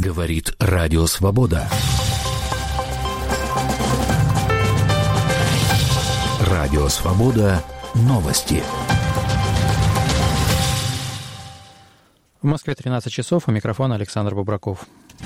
Говорит Радио Свобода. Радио Свобода. Новости. В Москве 13 часов. У микрофона Александр Бубраков.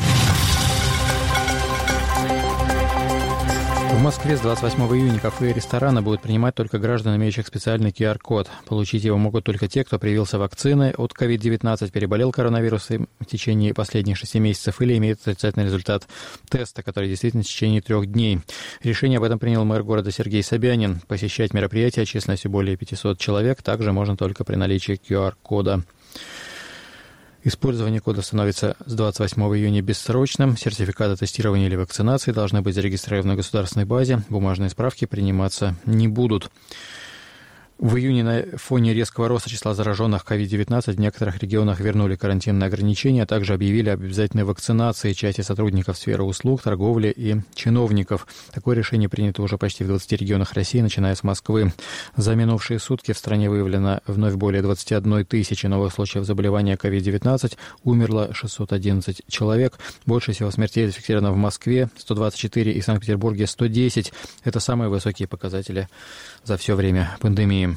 В Москве с 28 июня кафе и рестораны будут принимать только граждан, имеющих специальный QR-код. Получить его могут только те, кто привился вакциной от COVID-19, переболел коронавирусом в течение последних 6 месяцев или имеет отрицательный результат теста, который действительно в течение 3 дней. Решение об этом принял мэр города Сергей Собянин. Посещать мероприятия численностью более 500 человек также можно только при наличии QR-кода. Использование кода становится с 28 июня бессрочным. Сертификаты тестирования или вакцинации должны быть зарегистрированы в государственной базе. Бумажные справки приниматься не будут. В июне на фоне резкого роста числа зараженных COVID-19 в некоторых регионах вернули карантинные ограничения, а также объявили об обязательной вакцинации части сотрудников сферы услуг, торговли и чиновников. Такое решение принято уже почти в 20 регионах России, начиная с Москвы. За минувшие сутки в стране выявлено вновь более 21 тысячи новых случаев заболевания COVID-19. Умерло 611 человек. Больше всего смертей зафиксировано в Москве, 124, и в Санкт-Петербурге 110. Это самые высокие показатели за все время пандемии.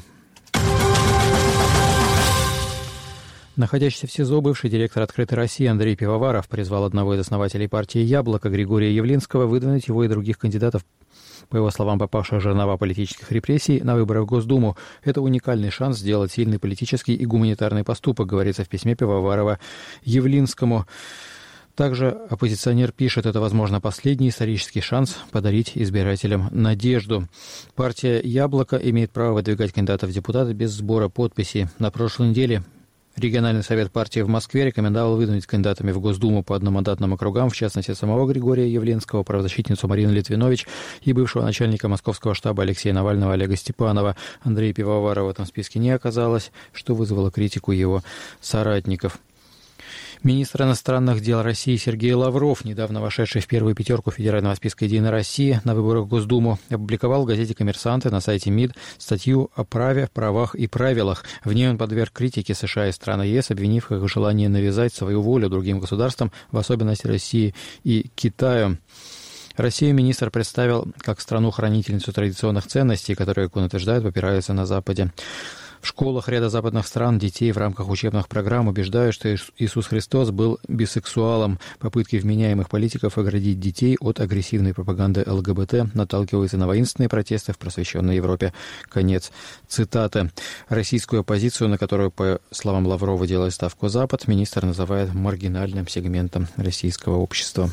Находящийся в СИЗО бывший директор «Открытой России» Андрей Пивоваров призвал одного из основателей партии «Яблоко» Григория Явлинского выдвинуть его и других кандидатов, по его словам, попавших в жернова политических репрессий, на выборы в Госдуму. Это уникальный шанс сделать сильный политический и гуманитарный поступок, говорится в письме Пивоварова Явлинскому. Также оппозиционер пишет, это, возможно, последний исторический шанс подарить избирателям надежду. Партия «Яблоко» имеет право выдвигать кандидатов в депутаты без сбора подписей. На прошлой неделе региональный совет партии в Москве рекомендовал выдвинуть кандидатами в Госдуму по одномандатным округам, в частности, самого Григория Явлинского, правозащитницу Марину Литвинович и бывшего начальника московского штаба Алексея Навального Олега Степанова. Андрея Пивоварова в этом списке не оказалось, что вызвало критику его соратников. Министр иностранных дел России Сергей Лавров, недавно вошедший в первую пятерку федерального списка «Единой России» на выборах в Госдуму, опубликовал в газете «Коммерсант» и на сайте МИД статью о праве, правах и правилах. В ней он подверг критике США и стран ЕС, обвинив их в желании навязать свою волю другим государствам, в особенности России и Китаю. Россию министр представил как страну-хранительницу традиционных ценностей, которые, как он утверждает, попираются на Западе. В школах ряда западных стран детей в рамках учебных программ убеждают, что Иисус Христос был бисексуалом. Попытки вменяемых политиков оградить детей от агрессивной пропаганды ЛГБТ наталкиваются на воинственные протесты в просвещенной Европе. Конец цитаты. Российскую оппозицию, на которую, по словам Лаврова, делает ставку Запад, министр называет маргинальным сегментом российского общества.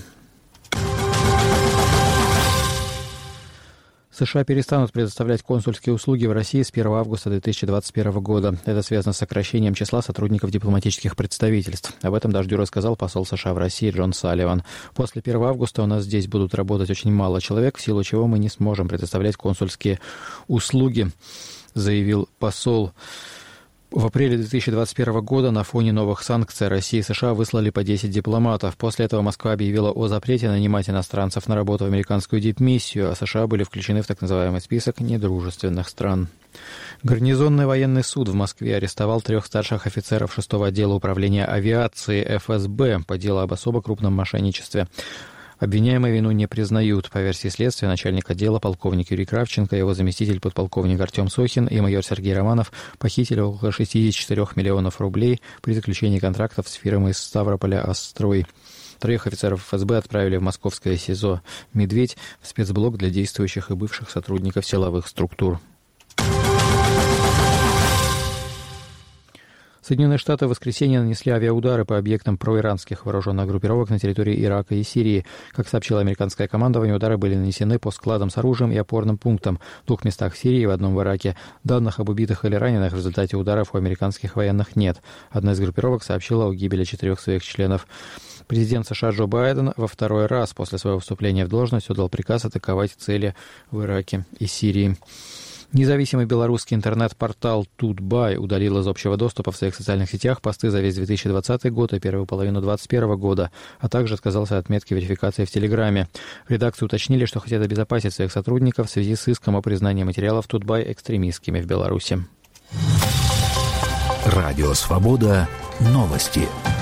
США перестанут предоставлять консульские услуги в России с 1 августа 2021 года. Это связано с сокращением числа сотрудников дипломатических представительств. Об этом «Дождю» рассказал посол США в России Джон Салливан. После 1 августа у нас здесь будут работать очень мало человек, в силу чего мы не сможем предоставлять консульские услуги, заявил посол. В апреле 2021 года на фоне новых санкций Россия и США выслали по 10 дипломатов. После этого Москва объявила о запрете нанимать иностранцев на работу в американскую дипмиссию, а США были включены в так называемый список недружественных стран. Гарнизонный военный суд в Москве арестовал 3 старших офицеров 6-го отдела управления авиации ФСБ по делу об особо крупном мошенничестве. Обвиняемые вину не признают. По версии следствия, начальник отдела полковник Юрий Кравченко, его заместитель подполковник Артем Сохин и майор Сергей Романов похитили около 64 миллионов рублей при заключении контрактов с фирмой из Ставрополя «Астрой». 3 офицеров ФСБ отправили в московское СИЗО «Медведь» в спецблок для действующих и бывших сотрудников силовых структур. Соединенные Штаты в воскресенье нанесли авиаудары по объектам проиранских вооруженных группировок на территории Ирака и Сирии. Как сообщило американское командование, удары были нанесены по складам с оружием и опорным пунктам в 2 местах в Сирии и в одном в Ираке. Данных об убитых или раненых в результате ударов у американских военных нет. Одна из группировок сообщила о гибели 4 своих членов. Президент США Джо Байден во 2-й раз после своего вступления в должность отдал приказ атаковать цели в Ираке и Сирии. Независимый белорусский интернет-портал Тутбай удалил из общего доступа в своих социальных сетях посты за весь 2020 год и первую половину 2021 года, а также отказался от метки верификации в Телеграме. В редакции уточнили, что хотят обезопасить своих сотрудников в связи с иском о признании материалов Тутбай экстремистскими в Беларуси. Радио «Свобода». Новости.